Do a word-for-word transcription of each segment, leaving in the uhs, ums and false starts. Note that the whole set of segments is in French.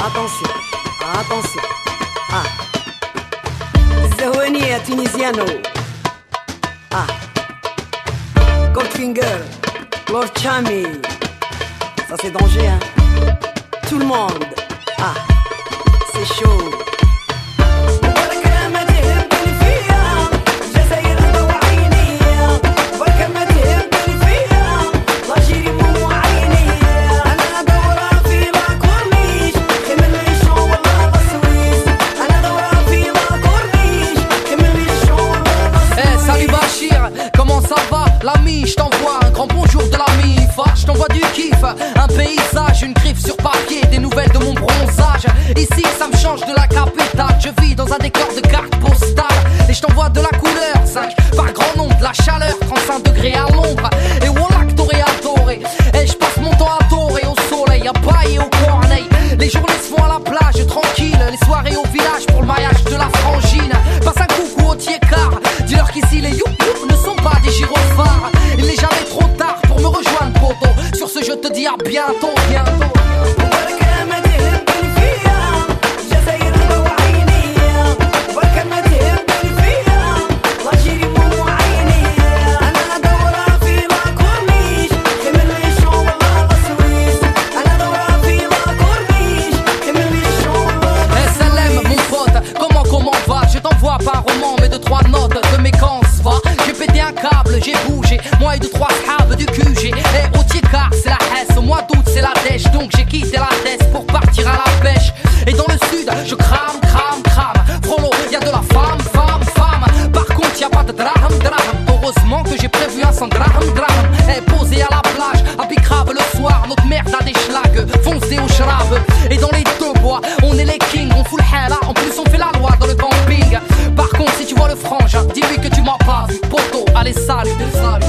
Attention, attention. Ah. Zahouania Tunisiano. Ah. Goldfinger, Love Chami. Ça c'est danger, hein. Tout le monde. Ah. C'est chaud. L'ami, je t'envoie un grand bonjour de la M I F A. Je t'envoie du kiff, un paysage, une griffe sur papier, des nouvelles de mon bronzage. Ici ça me change de la capitale, je vis dans un décor de carte postale. Et je t'envoie de la couleur, cinq par grand nombre, de la chaleur, trente-cinq degrés à l'ombre. Et voilà que t'aurais adoré. Et je passe mon temps à adorer au soleil, à pailler au corneille. Les journées se font à la plage, tranquille. Les soirées au village pour le mariage de la frangine. Passe un coucou au tiécart, dis-leur qu'ici les youp youp ne sont pas des gyrophares. Il n'est jamais trop tard pour me rejoindre, poto. Sur ce je te dis à bientôt, bientôt. Pas un roman mais de trois notes de mes camps va. J'ai pété un câble, j'ai bougé. Moi et deux trois câbles du Q G. Et au Tiécar c'est la S, au mois d'août c'est la dèche. Donc j'ai quitté la Dèche pour partir à la pêche. Et dans le sud je crame, crame, crame. Frollo, y'a de la femme, femme, femme. Par contre y'a pas de drame, drame. Heureusement que j'ai prévu un sans drame, drame. Et posé à la plage, à Bicrave le soir. Notre merde a des schlags, foncé au shrab. Et dans les deux bois, on est les kings, on fout le hella. En plus on fait la loi dans le camping. Par contre si tu vois le frangin, dis-lui que tu m'as pas vu. Poto, allez salut, salut.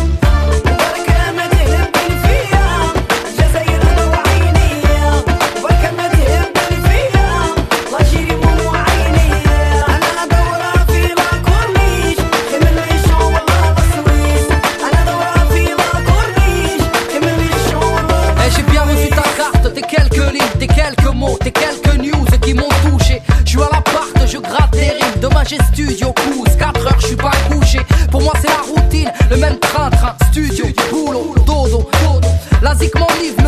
Tes quelques mots, tes quelques news qui m'ont touché. Je suis à l'appart, je gratte des rimes. Demain j'ai studio, pousse, quatre heures, je suis pas couché. Pour moi c'est la routine, le même train-train. Studio, boulot, dodo, dodo. La zik m'enlivre,